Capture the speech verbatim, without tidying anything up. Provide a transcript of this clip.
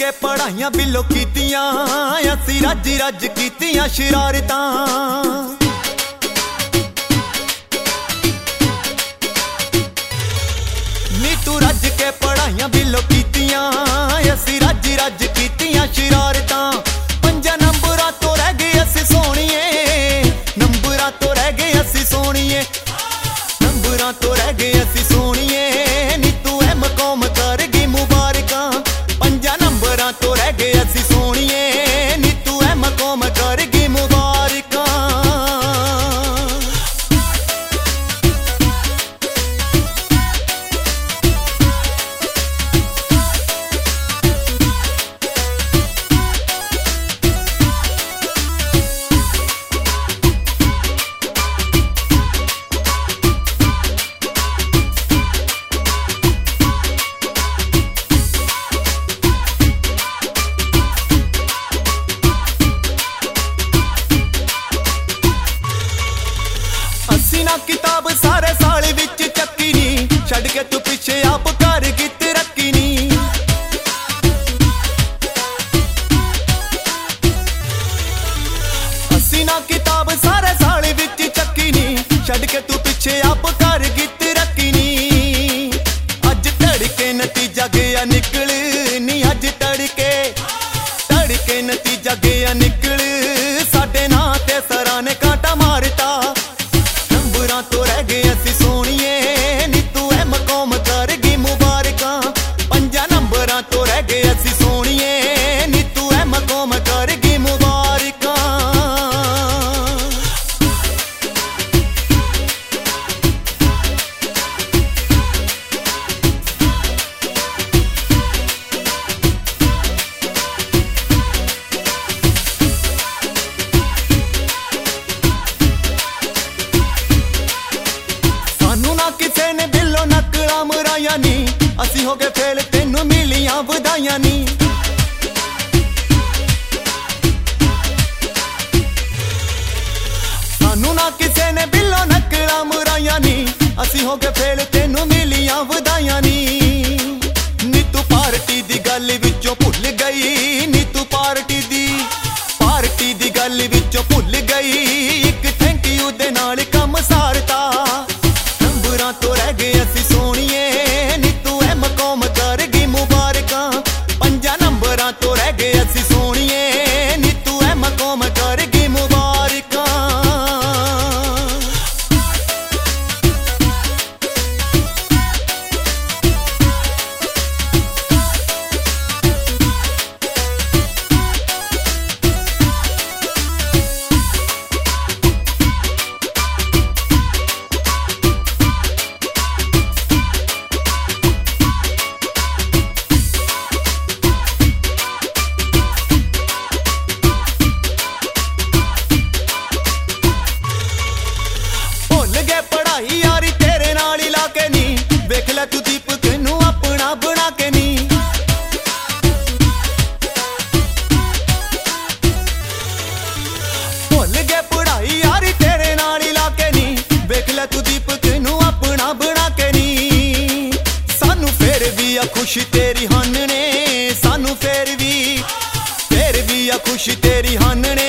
के पढ़ाइयां बिलो कीतियां, असी रज रज कीतियां शरारतां। नी तू रज के पढ़ाइयां बिलो कीतियां, असी रज रज कीतियां शरारतां। पंजा नंबरां तो रह गए असी सोहणीए, नंबरां तो रह गए असी सोहणीए, नंबरां तो रह गए असी सोहणीए। नी तू एम कौम करगी मुबारकां, पंजा नंबरां तो रह गए असी सोहणीए। नी तू एम कौम करगी मुबारकां। असी ना किताब सारे साल विच चक्की नी, छड़ के तू पिछे आप घर की तरक्की नी। असी ना किताब सारे साल विच चक्की नी, छड़ के तू पिछे आप घर की तरक्की नी। अज तड़के नतीजा गया निकल नी, अज तड़के तड़के नतीजा गया निकल। साडे नां ते सरां ने कांटा मारता, नंबरां तो रह गए असी सोहणीए। नी तू एम कौम करगी मुबारकां, पंजा नंबरां तो रह गए असी सोहणीए। नी तू एम कौम करगी मुबारकां। किसे ने बिलो नकला मराया नी, असी हो गए फेल तेनू मिलियां वधाइयां नी। सानू ना किसे ने बिलो नकला मराया नी, असी हो गए फेल तेनू मिलियां वधाइयां नी। नी तू पार्टी दी गल विचों भुल गई, नी तू पार्टी दी पार्टी दी गल विचों भुल गई। एक थैंक यू दे नाल कम सारता, नंबरां तो रह गए असी सोहणीए। नी तू एम कौम करगी मुबारकां, पंजा नंबरां तो रह गए असी सोहणीए। नी तू एम कौम करगी मुबारकां। पढ़ाई यारी तेरे नाल ही लाके नी, वेख ले तू दीपक नू अपना बना के नी। भुल गए पढ़ाई यारी तेरे नाल ही लाके नी, वेख ले तू दीपक नू अपना बना के नी। सानू फेर भी आ खुशी तेरी हन ने, सानू फेर भी फेर भी आ खुशी तेरी हन ने।